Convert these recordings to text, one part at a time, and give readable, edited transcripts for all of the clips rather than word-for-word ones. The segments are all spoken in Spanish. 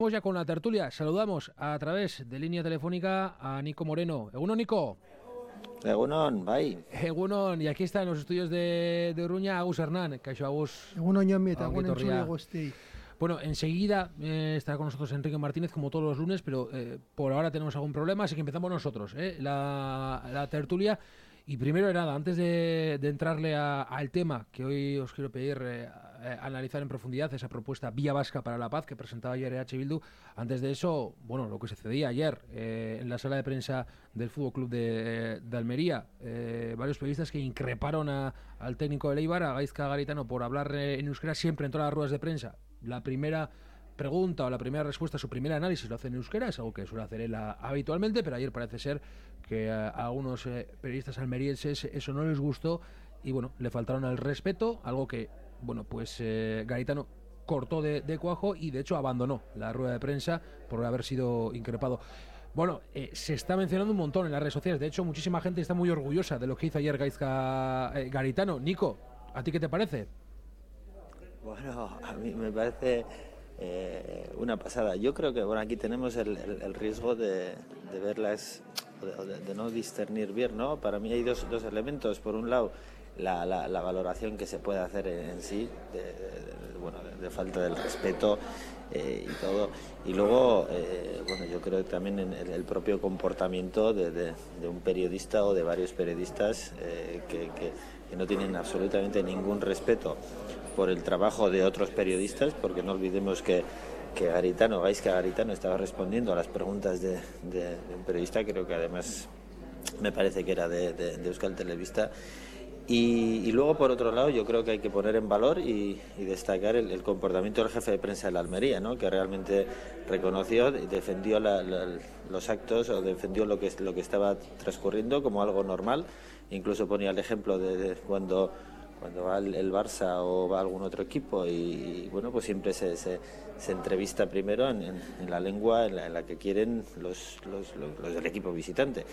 Vamos ya con la tertulia. Saludamos a través de línea telefónica a Nico Moreno. Egunon, Nico. Egunon, bai. Egunon, y aquí está en los estudios de Uruña Agus Hernán. Kaixo Agus. Egunon, Ñomita, egunon, entzule guzti. Bueno, enseguida estará con nosotros Enrique Martínez, como todos los lunes, pero por ahora tenemos algún problema, así que empezamos nosotros, la tertulia. Y primero de nada, antes de entrarle al tema que hoy os quiero pedir analizar en profundidad, esa propuesta Vía Vasca para la Paz que presentaba ayer EH Bildu, antes de eso, bueno, lo que sucedía ayer en la sala de prensa del Fútbol Club de Almería, varios periodistas que increparon al técnico de Eibar, a Gaizka Garitano, por hablar en euskera siempre en todas las ruedas de prensa. La primera pregunta o la primera respuesta, su primer análisis lo hace en euskera, es algo que suele hacer él habitualmente, pero ayer parece ser que a algunos periodistas almerienses eso no les gustó y bueno, le faltaron al respeto, algo que, bueno, pues Garitano cortó de cuajo y de hecho abandonó la rueda de prensa por haber sido increpado. Bueno, se está mencionando un montón en las redes sociales, de hecho muchísima gente está muy orgullosa de lo que hizo ayer Gaizka Garitano. Nico, ¿a ti qué te parece? Bueno, a mí me parece una pasada. Yo creo que bueno, aquí tenemos el riesgo de verlas, de no discernir bien, ¿no? Para mí hay dos elementos. Por un lado, la valoración que se puede hacer en sí de falta del respeto y todo. Y luego, bueno, yo creo que también en el propio comportamiento de un periodista o de varios periodistas que no tienen absolutamente ningún respeto por el trabajo de otros periodistas, porque no olvidemos que Gaizka Garitano estaba respondiendo a las preguntas de un periodista, creo que además me parece que era de Euskal Telebista. Y luego, por otro lado, yo creo que hay que poner en valor y destacar el comportamiento del jefe de prensa de la Almería, ¿no? Que realmente reconoció y defendió los actos o defendió lo que estaba transcurriendo como algo normal. Incluso ponía el ejemplo de cuando va el Barça o va algún otro equipo y bueno, pues siempre se entrevista primero en la lengua en la que quieren los del equipo visitante.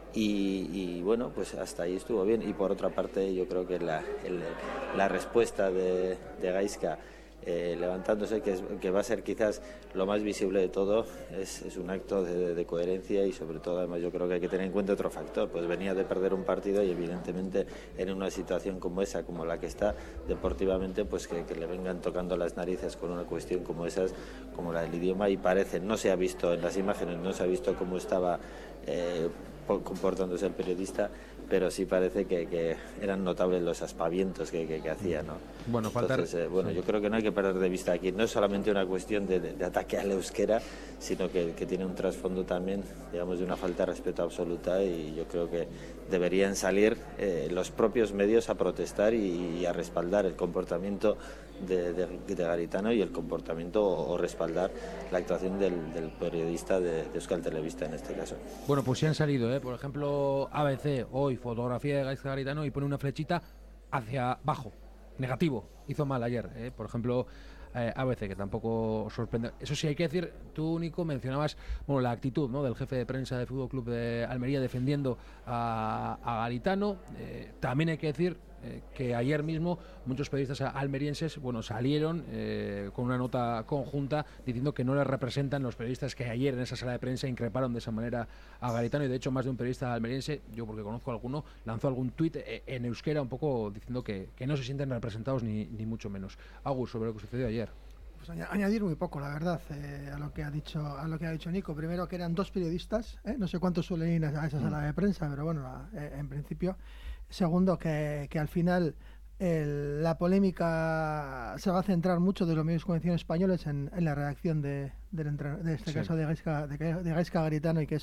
Y bueno, pues hasta ahí estuvo bien. Y por otra parte, yo creo que la respuesta de Gaizka levantándose, que va a ser quizás lo más visible de todo, es un acto de coherencia y sobre todo, además, yo creo que hay que tener en cuenta otro factor. Pues venía de perder un partido y evidentemente en una situación como esa, como la que está deportivamente, pues que le vengan tocando las narices con una cuestión como esas, como la del idioma, y parece, no se ha visto en las imágenes, no se ha visto cómo estaba comportándose el periodista, pero sí parece que eran notables los aspavientos que hacía, ¿no? Bueno, entonces, bueno, yo creo que no hay que perder de vista aquí, no es solamente una cuestión de ataque al euskera, sino que tiene un trasfondo también, digamos, de una falta de respeto absoluta, y yo creo que deberían salir los propios medios a protestar y a respaldar el comportamiento de Garitano y el comportamiento o respaldar la actuación del periodista de Euskal Telebista en este caso. Bueno, pues sí han salido, por ejemplo, ABC, hoy, fotografía de Gaizka Garitano y pone una flechita hacia abajo, negativo, hizo mal ayer, por ejemplo, ABC, que tampoco sorprende. Eso sí, hay que decir, tú, Nico, mencionabas la actitud, ¿no?, del jefe de prensa del Fútbol Club de Almería defendiendo a Garitano. También hay que decir que ayer mismo muchos periodistas almerienses salieron con una nota conjunta diciendo que no les representan los periodistas que ayer en esa sala de prensa increparon de esa manera a Garitano, y de hecho más de un periodista almeriense, yo porque conozco a alguno, lanzó algún tuit en euskera un poco diciendo que no se sienten representados ni mucho menos. Agus, sobre lo que sucedió ayer. Pues añadir muy poco, la verdad, a lo que ha dicho Nico. Primero, que eran dos periodistas, no sé cuántos suelen ir a esa sala de prensa, pero bueno, en principio. Segundo, que al final la polémica se va a centrar mucho de los medios de comunicación españoles en la redacción de este caso de Gaizka Garitano, y que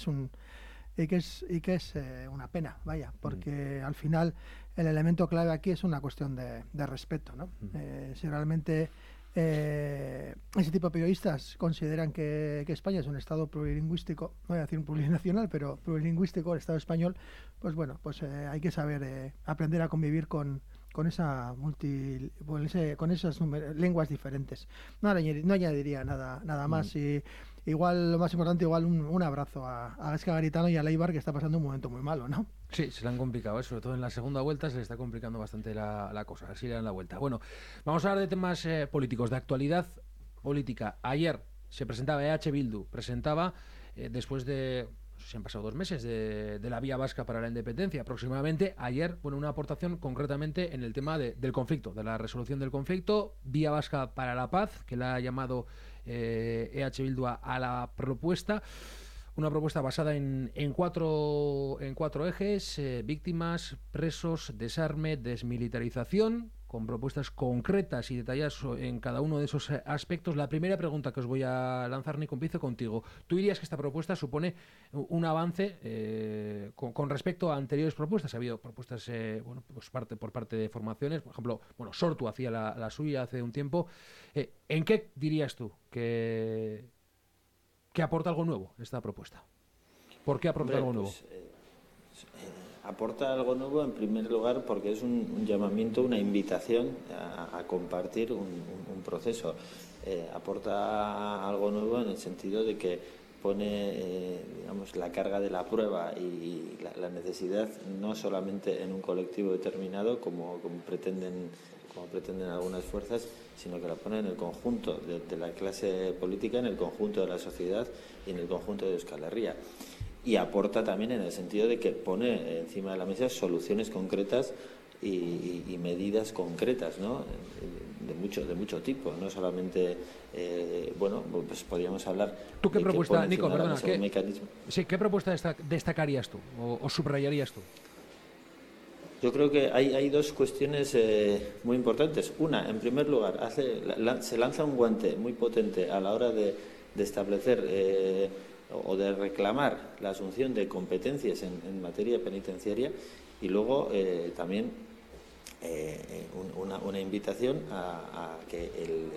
es una pena, vaya, porque al final el elemento clave aquí es una cuestión de respeto, ¿no? Si realmente ese tipo de periodistas consideran que España es un estado plurilingüístico, no voy a decir un plurinacional, pero plurilingüístico, el estado español, pues bueno, pues hay que saber aprender a convivir con esa con esas lenguas diferentes. No añadiría nada más. Y igual lo más importante, un abrazo a Gaizka Garitano y a Eibar, que está pasando un momento muy malo, ¿no? Sí, se le han complicado, sobre todo en la segunda vuelta se le está complicando bastante la cosa, así le dan la vuelta. Bueno, vamos a hablar de temas políticos, de actualidad política. Ayer se presentaba EH Bildu, presentaba después de... Se han pasado 2 meses de la Vía Vasca para la Independencia aproximadamente. Ayer, bueno, una aportación concretamente en el tema del conflicto, de la resolución del conflicto, Vía Vasca para la Paz, que la ha llamado EH Bildu a la propuesta. Una propuesta basada en cuatro ejes: víctimas, presos, desarme, desmilitarización, con propuestas concretas y detalladas en cada uno de esos aspectos. La primera pregunta que os voy a lanzar, Nico, empiezo contigo. ¿Tú dirías que esta propuesta supone un avance con respecto a anteriores propuestas? Ha habido propuestas bueno, pues por parte de formaciones, por ejemplo, bueno, Sortu hacía la suya hace un tiempo. ¿En qué dirías tú que aporta algo nuevo esta propuesta? ¿Por qué aporta algo nuevo? Aporta algo nuevo en primer lugar porque es un llamamiento, una invitación a compartir un proceso. Aporta algo nuevo en el sentido de que pone digamos, la carga de la prueba y la necesidad no solamente en un colectivo determinado como pretenden algunas fuerzas, sino que la pone en el conjunto de la clase política, en el conjunto de la sociedad y en el conjunto de Euskal Herria. Y aporta también en el sentido de que pone encima de la mesa soluciones concretas y medidas concretas, ¿no? de mucho tipo, no solamente bueno, pues podríamos hablar. ¿Tú qué propuesta, Nico, perdona, ¿qué propuesta destacarías tú o subrayarías tú? Yo creo que hay 2 cuestiones muy importantes. Una, en primer lugar, se lanza un guante muy potente a la hora de establecer o de reclamar la asunción de competencias en materia penitenciaria, y luego también una invitación a que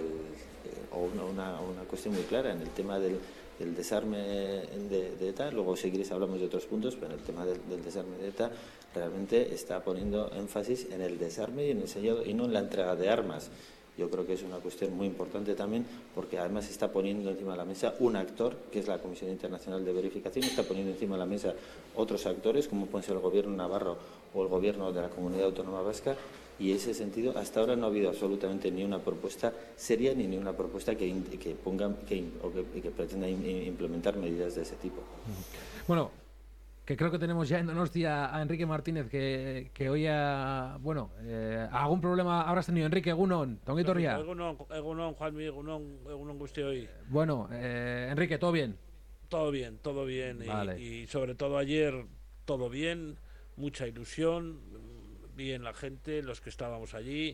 una cuestión muy clara en el tema del desarme de ETA. Luego si quieres hablamos de otros puntos, pero en el tema del desarme de ETA realmente está poniendo énfasis en el desarme y en el sellado y no en la entrega de armas. Yo creo que es una cuestión muy importante también, porque además está poniendo encima de la mesa un actor, que es la Comisión Internacional de Verificación, está poniendo encima de la mesa otros actores, como pueden ser el Gobierno navarro o el Gobierno de la Comunidad Autónoma Vasca, y en ese sentido hasta ahora no ha habido absolutamente ni una propuesta seria ni una propuesta que pretenda implementar medidas de ese tipo. Bueno, que creo que tenemos ya en Donostia a Enrique Martínez, que hoy algún problema habrás tenido. Enrique, egunon, tonguito ría. Egunon, Juanmi, egunon guztioi. Bueno, Enrique, ¿todo bien? Todo bien. Vale. Y sobre todo ayer, todo bien, mucha ilusión, bien la gente, los que estábamos allí.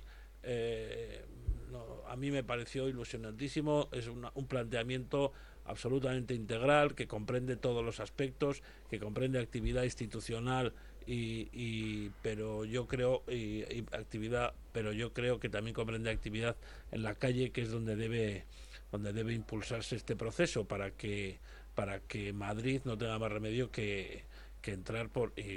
A mí me pareció ilusionantísimo, es un planteamiento absolutamente integral, que comprende todos los aspectos, que comprende actividad institucional pero yo creo que también comprende actividad en la calle, que es donde debe impulsarse este proceso para que Madrid no tenga más remedio que entrar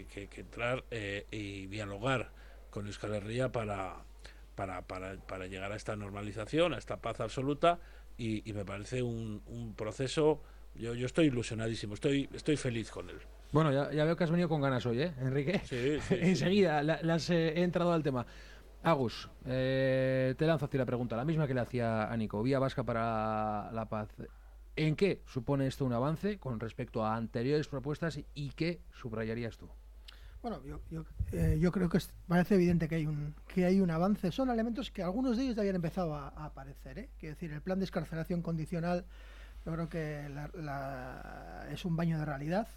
y dialogar con Euskal Herria para llegar a esta normalización, a esta paz absoluta. Y me parece un proceso. Yo estoy ilusionadísimo, estoy feliz con él. Bueno, ya veo que has venido con ganas hoy, Enrique. Sí. Enseguida le has entrado al tema. Agus, te lanzo a ti la pregunta, la misma que le hacía a Nico. Vía Vasca para la Paz. ¿En qué supone esto un avance con respecto a anteriores propuestas y qué subrayarías tú? Bueno, yo creo que parece evidente que hay un avance. Son elementos que algunos de ellos ya habían empezado a aparecer. Quiero decir, el plan de excarcelación condicional, yo creo que es un baño de realidad,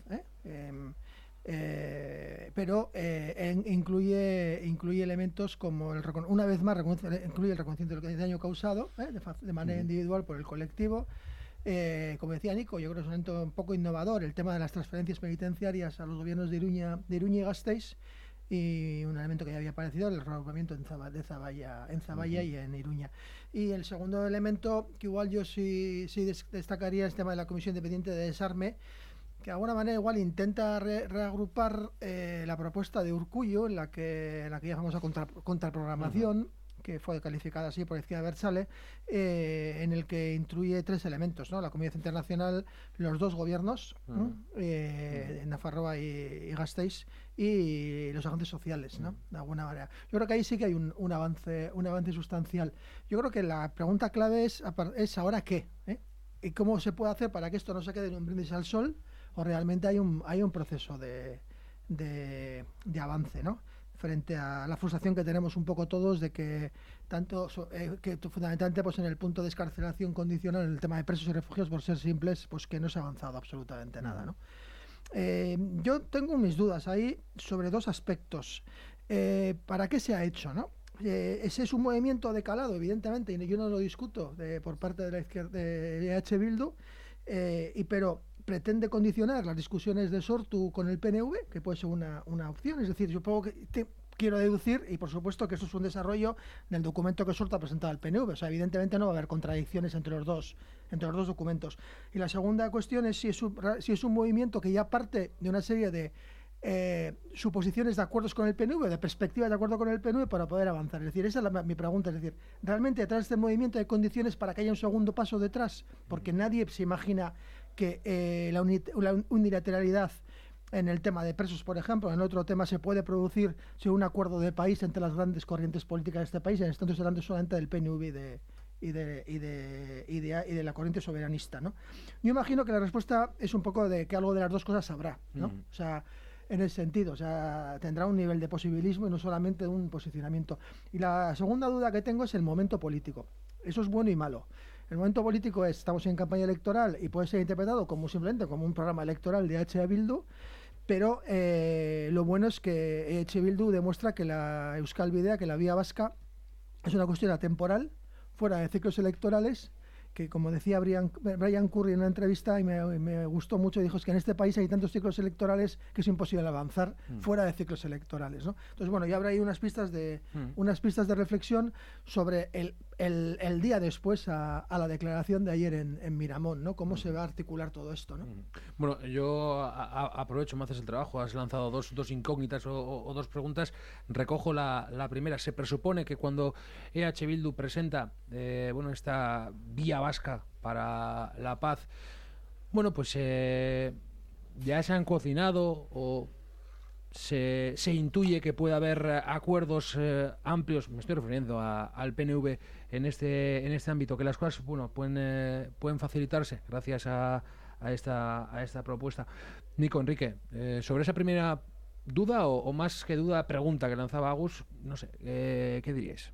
pero incluye elementos como una vez más incluye el reconocimiento del daño causado de manera individual por el colectivo. Como decía Nico, yo creo que es un evento un poco innovador el tema de las transferencias penitenciarias a los gobiernos de Iruña y Gasteiz, y un elemento que ya había aparecido, el reagrupamiento en Zaballa y en Iruña. Y el segundo elemento que igual yo sí destacaría es el tema de la Comisión Independiente de Desarme, que de alguna manera igual intenta reagrupar la propuesta de Urkullu, en la que llamamos a contraprogramación, que fue calificada así por Izquierda Abertzale, en el que incluye 3 elementos, ¿no? La comunidad internacional, los 2 gobiernos, Nafarroa y Gasteiz, y los agentes sociales, ¿no? De alguna manera. Yo creo que ahí sí que hay un avance sustancial. Yo creo que la pregunta clave es ¿ahora qué? y cómo se puede hacer para que esto no se quede en un brindis al sol o realmente hay un proceso de avance, ¿no? Frente a la frustración que tenemos un poco todos de que que fundamentalmente pues en el punto de excarcelación condicional, en el tema de presos y refugiados, por ser simples, pues que no se ha avanzado absolutamente nada, ¿no? Yo tengo mis dudas ahí sobre dos aspectos. ¿Para qué se ha hecho, no? Ese es un movimiento de calado, evidentemente, y yo no lo discuto por parte de la izquierda de EH Bildu, pero pretende condicionar las discusiones de Sortu con el PNV, que puede ser una opción. Es decir, yo quiero deducir, y por supuesto que eso es un desarrollo del documento que Sortu ha presentado al PNV. O sea, evidentemente no va a haber contradicciones entre los dos documentos. Y la segunda cuestión es si es un movimiento que ya parte de una serie de suposiciones de acuerdos con el PNV, de perspectivas de acuerdo con el PNV para poder avanzar. Es decir, esa es mi pregunta. Es decir, ¿realmente detrás de este movimiento hay condiciones para que haya un segundo paso detrás? Porque nadie se imagina que la unilateralidad en el tema de presos, por ejemplo, en otro tema se puede producir sin un acuerdo de país entre las grandes corrientes políticas de este país, en este entonces hablando solamente del PNV y de la corriente soberanista, ¿no? Yo imagino que la respuesta es un poco de que algo de las dos cosas habrá, ¿no? O sea, en el sentido, o sea, tendrá un nivel de posibilismo y no solamente un posicionamiento. Y la segunda duda que tengo es el momento político. Eso es bueno y malo. El momento político es, estamos en campaña electoral y puede ser interpretado como simplemente como un programa electoral de EH Bildu, pero lo bueno es que EH Bildu demuestra que la Euskal Bidea, que la vía vasca, es una cuestión atemporal, fuera de ciclos electorales, que como decía Brian Curry en una entrevista y me gustó mucho, dijo es que en este país hay tantos ciclos electorales que es imposible avanzar fuera de ciclos electorales, ¿no? Entonces, bueno, ya habrá ahí unas pistas de reflexión sobre el día después a la declaración de ayer en Miramón, ¿no? Cómo se va a articular todo esto, ¿no? Bueno, yo aprovecho, me haces el trabajo, has lanzado dos incógnitas o dos preguntas, recojo la primera. Se presupone que cuando EH Bildu presenta esta vía vasca para la paz, bueno, pues ya se han cocinado o se intuye que puede haber acuerdos amplios, me estoy refiriendo al PNV en este ámbito, que las cosas pueden facilitarse gracias a esta propuesta. Nico, Enrique, sobre esa primera duda o más que duda, pregunta que lanzaba Agus, no sé, ¿qué diríais?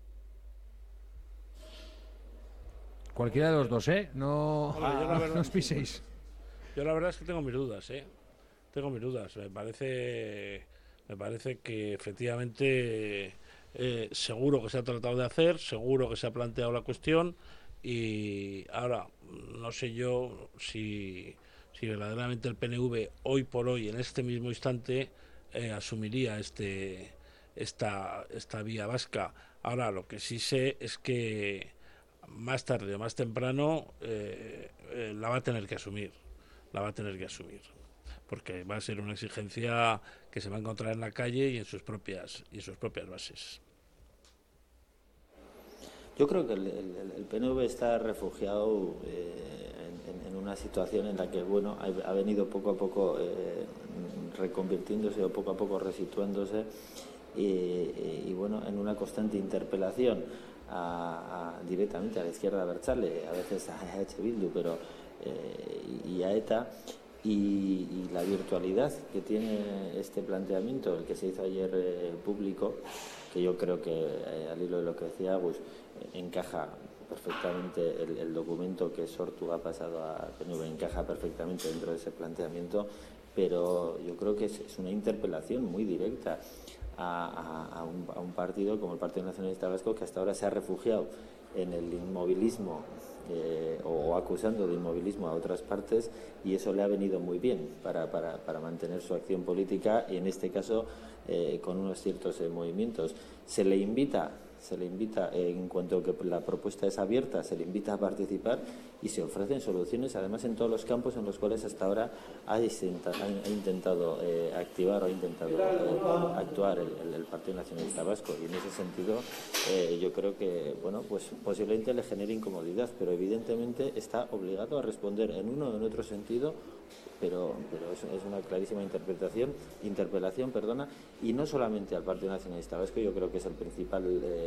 Cualquiera de los dos, no os piséis. Yo la verdad es que tengo mis dudas, Tengo mis dudas. Me parece que efectivamente seguro que se ha tratado de hacer, seguro que se ha planteado la cuestión y ahora no sé yo si verdaderamente el PNV hoy por hoy, en este mismo instante, asumiría esta vía vasca. Ahora lo que sí sé es que más tarde o más temprano la va a tener que asumir, porque va a ser una exigencia que se va a encontrar en la calle y en sus propias bases. Yo creo que el PNV está refugiado en una situación en la que ha venido poco a poco reconvirtiéndose o poco a poco resituándose y en una constante interpelación directamente a la izquierda abertzale, a veces a EH Bildu, pero y a ETA, y la virtualidad que tiene este planteamiento, el que se hizo ayer público, que yo creo que al hilo de lo que decía Agus, encaja perfectamente el documento que Sortu ha pasado a PNV, encaja perfectamente dentro de ese planteamiento, pero yo creo que es una interpelación muy directa a un partido como el Partido Nacionalista Vasco, que hasta ahora se ha refugiado en el inmovilismo o acusando de inmovilismo a otras partes, y eso le ha venido muy bien para mantener su acción política y en este caso con unos ciertos movimientos. Se le invita, en cuanto que la propuesta es abierta, se le invita a participar y se ofrecen soluciones, además en todos los campos en los cuales hasta ahora ha intentado activar o ha intentado actuar el Partido Nacionalista Vasco, y en ese sentido yo creo que pues posiblemente le genere incomodidad, pero evidentemente está obligado a responder en uno o en otro sentido, pero es una clarísima interpelación, y no solamente al Partido Nacionalista Vasco. Yo creo que es el principal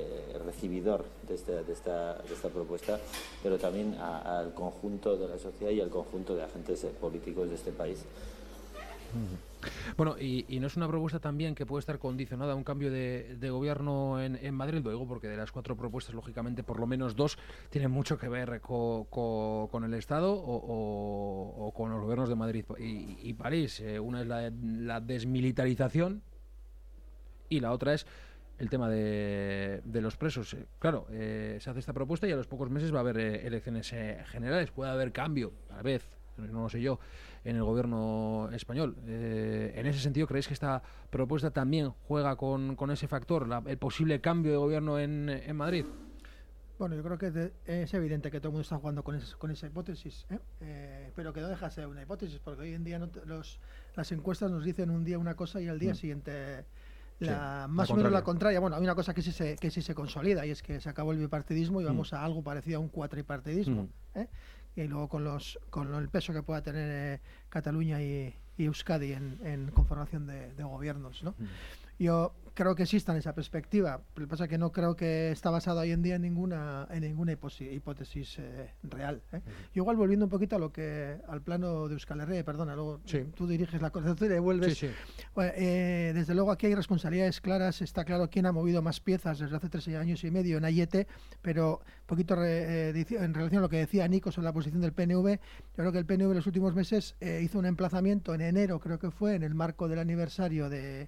recibidor de esta propuesta, pero también al conjunto de la sociedad y al conjunto de agentes políticos de este país. Bueno, y no es una propuesta también que puede estar condicionada a un cambio de gobierno en Madrid, lo digo porque de las 4 propuestas, lógicamente, por lo menos 2 tienen mucho que ver con el Estado o con los gobiernos de Madrid y París. Una es la desmilitarización y la otra es el tema de los presos. Claro, se hace esta propuesta y a los pocos meses va a haber elecciones generales, puede haber cambio, a la vez, no lo sé yo, en el gobierno español. En ese sentido, ¿creéis que esta propuesta también juega con ese factor, el posible cambio de gobierno en Madrid? Bueno, yo creo que es evidente que todo el mundo está jugando con esa hipótesis, pero que no deja de ser una hipótesis, porque hoy en día las encuestas nos dicen un día una cosa y al día siguiente más o menos la contraria. Bueno, hay una cosa que sí se consolida y es que se acabó el bipartidismo y vamos a algo parecido a un cuatripartidismo, y luego con el peso que pueda tener Cataluña y Euskadi en conformación de gobiernos, ¿no? Yo creo que exista en esa perspectiva, pero lo que pasa es que no creo que está basado hoy en día en ninguna hipótesis real. Y igual volviendo un poquito al plano de Euskal Herria, perdona, luego tú diriges la conversación y vuelves. Bueno, desde luego aquí hay responsabilidades claras, está claro quién ha movido más piezas desde hace 3 años y medio en Aiete, pero un poquito en relación a lo que decía Nico sobre la posición del PNV, yo creo que el PNV en los últimos meses hizo un emplazamiento en enero, creo que fue, en el marco del aniversario de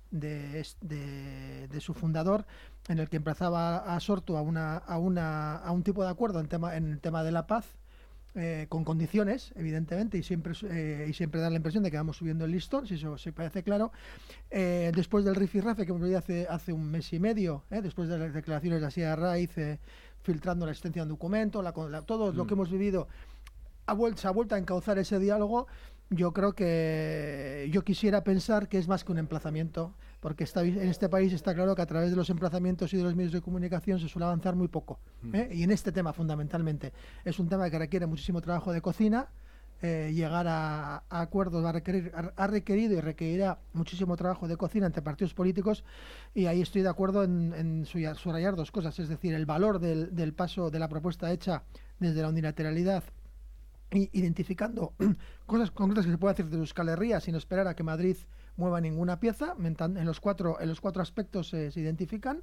su fundador, en el que emplazaba a Sortu a un tipo de acuerdo en el tema de la paz, con condiciones, evidentemente, y siempre da la impresión de que vamos subiendo el listón, si eso se parece claro. Después del rifirrafe que hemos vivido hace un mes y medio, después de las declaraciones de Asier Arraiz, filtrando la existencia de un documento, todo lo que hemos vivido, se ha vuelto a encauzar ese diálogo. Yo creo que yo quisiera pensar que es más que un emplazamiento, porque en este país está claro que a través de los emplazamientos y de los medios de comunicación se suele avanzar muy poco. Y en este tema fundamentalmente es un tema que requiere muchísimo trabajo de cocina. Llegar a acuerdos ha requerido y requerirá muchísimo trabajo de cocina entre partidos políticos, y ahí estoy de acuerdo en subrayar 2 cosas, es decir, el valor del paso de la propuesta hecha desde la unilateralidad, identificando cosas concretas que se puede hacer desde Euskal Herria sin esperar a que Madrid mueva ninguna pieza. En los cuatro aspectos se identifican,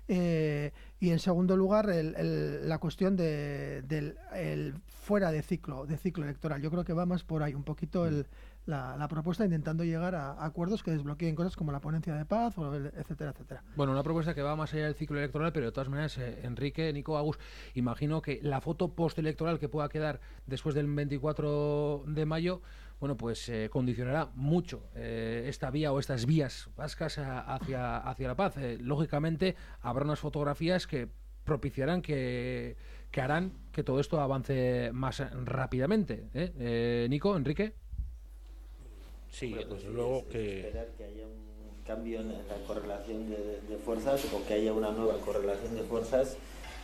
y en segundo lugar la cuestión del fuera de ciclo electoral. Yo creo que va más por ahí un poquito la propuesta, intentando llegar a acuerdos que desbloqueen cosas como la ponencia de paz, etcétera, etcétera. Bueno, una propuesta que va más allá del ciclo electoral, pero de todas maneras, Enrique, Nico, Agus, imagino que la foto postelectoral que pueda quedar después del 24 de mayo, bueno, pues condicionará mucho esta vía o estas vías vascas hacia la paz. Lógicamente, habrá unas fotografías que propiciarán que harán que todo esto avance más rápidamente. Nico, Enrique. Sí, desde luego que esperar que haya un cambio en la correlación de fuerzas, o que haya una nueva correlación de fuerzas,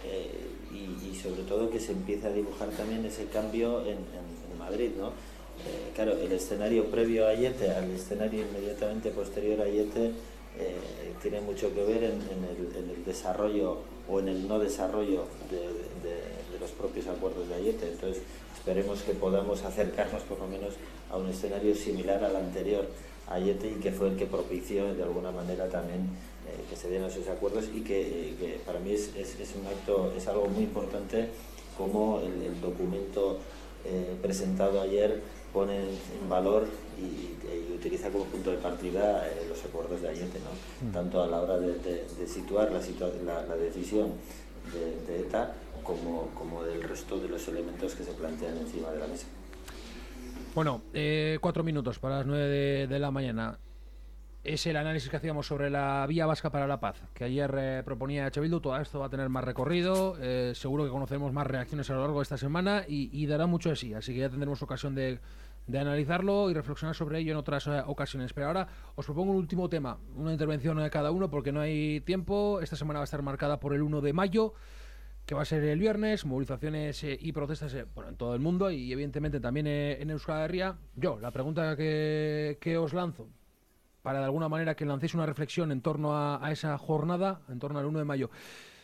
y sobre todo que se empiece a dibujar también ese cambio en Madrid, ¿no? Claro, el escenario previo a Aiete al escenario inmediatamente posterior a Aiete tiene mucho que ver en el desarrollo o en el no desarrollo de los propios acuerdos de Aiete. Entonces esperemos que podamos acercarnos por lo menos a un escenario similar al anterior a Aiete, y que fue el que propició de alguna manera también que se dieran esos acuerdos, y que para mí es un acto, es algo muy importante, como el documento presentado ayer pone en valor y utiliza como punto de partida los acuerdos de Aiete, ¿no? Tanto a la hora de situar la decisión de ETA como del resto de los elementos que se plantean encima de la mesa. Bueno, 4 minutos para las 9 de la mañana. Es el análisis que hacíamos sobre la Vía Vasca para la Paz, que ayer proponía H. Bildu. Todo esto va a tener más recorrido, seguro que conoceremos más reacciones a lo largo de esta semana y dará mucho de sí, así que ya tendremos ocasión de analizarlo y reflexionar sobre ello en otras ocasiones. Pero ahora os propongo un último tema, una intervención de cada uno porque no hay tiempo. Esta semana va a estar marcada por el 1 de mayo, que va a ser el viernes, movilizaciones y protestas en todo el mundo y evidentemente también en Euskal Herria. La pregunta que os lanzo, para de alguna manera que lancéis una reflexión en torno a esa jornada, en torno al 1 de mayo.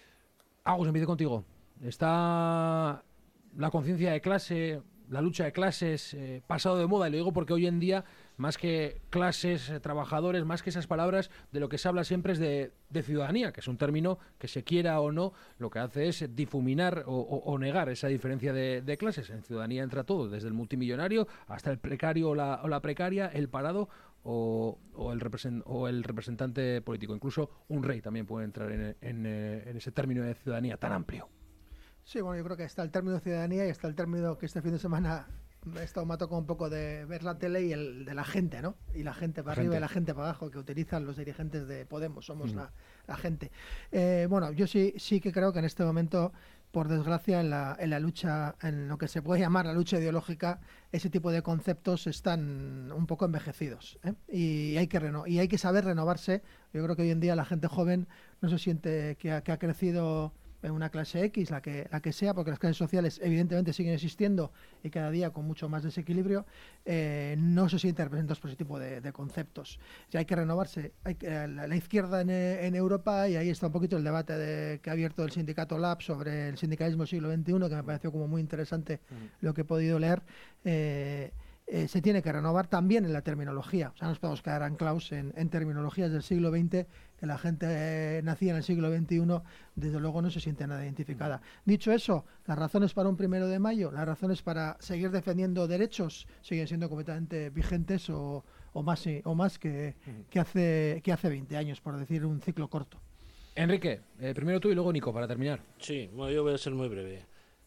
Agus, empiezo contigo. ¿Está la conciencia de clase, la lucha de clases, pasado de moda? Y lo digo porque hoy en día, más que clases, trabajadores, más que esas palabras, de lo que se habla siempre es de ciudadanía, que es un término que, se quiera o no, lo que hace es difuminar o negar esa diferencia de clases. En ciudadanía entra todo, desde el multimillonario hasta el precario o la precaria, el parado o el representante político. Incluso un rey también puede entrar en ese término de ciudadanía tan amplio. Sí, bueno, yo creo que está el término de ciudadanía y está el término que este fin de semana he estado me ha tocado un poco de ver la tele y el de la gente, ¿no? Y la gente para arriba y la gente para abajo que utilizan los dirigentes de Podemos, somos la gente. Bueno, yo sí que creo que en este momento, por desgracia, en la lucha, en lo que se puede llamar la lucha ideológica, ese tipo de conceptos están un poco envejecidos, ¿eh? Y hay que saber renovarse. Yo creo que hoy en día la gente joven no se siente que ha crecido en una clase X, la que sea, porque las clases sociales evidentemente siguen existiendo y cada día con mucho más desequilibrio, no se sienten representados por ese tipo de conceptos. Ya hay que renovarse. La izquierda en Europa, y ahí está un poquito el debate que ha abierto el sindicato Lab sobre el sindicalismo del siglo XXI, que me pareció como muy interesante lo que he podido leer. Se tiene que renovar también en la terminología. O sea, no nos podemos quedar anclados en terminologías del siglo XX, que la gente nacida en el siglo XXI, desde luego no se siente nada identificada. Dicho eso, las razones para un 1 de mayo, las razones para seguir defendiendo derechos, siguen siendo completamente vigentes o más que hace 20 años, por decir un ciclo corto. Enrique, primero tú y luego Nico, para terminar. Sí, bueno, yo voy a ser muy breve.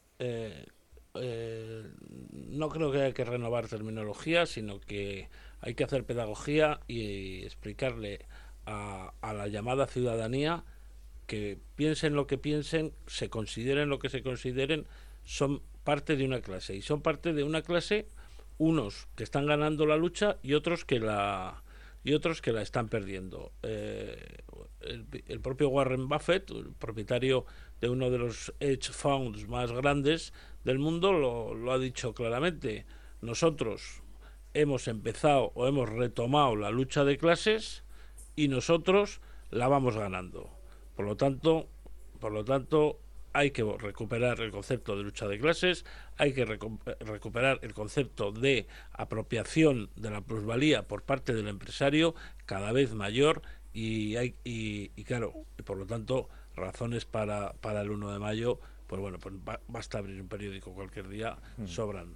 No creo que haya que renovar terminología, sino que hay que hacer pedagogía y explicarle a la llamada ciudadanía que piensen lo que piensen, se consideren lo que se consideren, son parte de una clase. Y son parte de una clase unos que están ganando la lucha y otros que la están perdiendo. El propio Warren Buffett, el propietario de uno de los hedge funds más grandes del mundo, lo ha dicho claramente. Nosotros hemos empezado o hemos retomado la lucha de clases y nosotros la vamos ganando. Por lo tanto, hay que recuperar el concepto de lucha de clases, hay que recuperar el concepto de apropiación de la plusvalía por parte del empresario cada vez mayor y claro, por lo tanto, razones para el 1 de mayo, pues bueno, pues basta abrir un periódico cualquier día, sobran.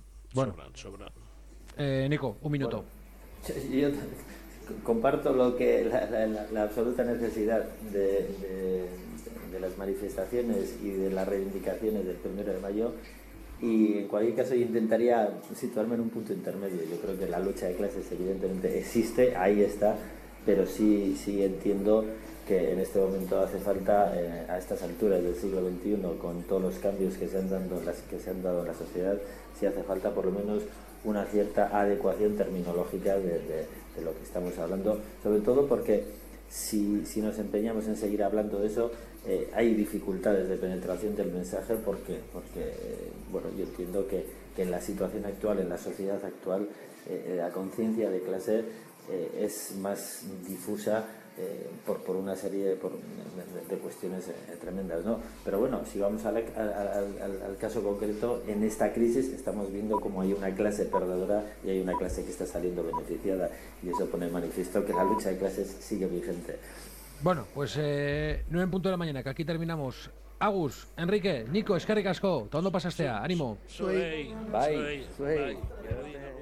Nico, un minuto. Bueno, yo comparto la absoluta necesidad de las manifestaciones y de las reivindicaciones del 1 de mayo, y en cualquier caso yo intentaría situarme en un punto intermedio. Yo creo que la lucha de clases evidentemente existe, ahí está, pero sí entiendo que en este momento hace falta, a estas alturas del siglo XXI, con todos los cambios que se han dado en la sociedad, sí hace falta por lo menos una cierta adecuación terminológica de lo que estamos hablando, sobre todo porque si nos empeñamos en seguir hablando de eso, hay dificultades de penetración del mensaje porque bueno, yo entiendo que en la situación actual, en la sociedad actual, la conciencia de clase es más difusa por una serie de cuestiones tremendas, ¿no? Pero bueno, si vamos al caso concreto, en esta crisis estamos viendo cómo hay una clase perdedora y hay una clase que está saliendo beneficiada, y eso pone en manifiesto que la lucha de clases sigue vigente. Bueno, pues 9:00 a.m, que aquí terminamos. Agus, Enrique, Nico, eskerrik asko, ¿dónde pasaste? Ánimo. Bye.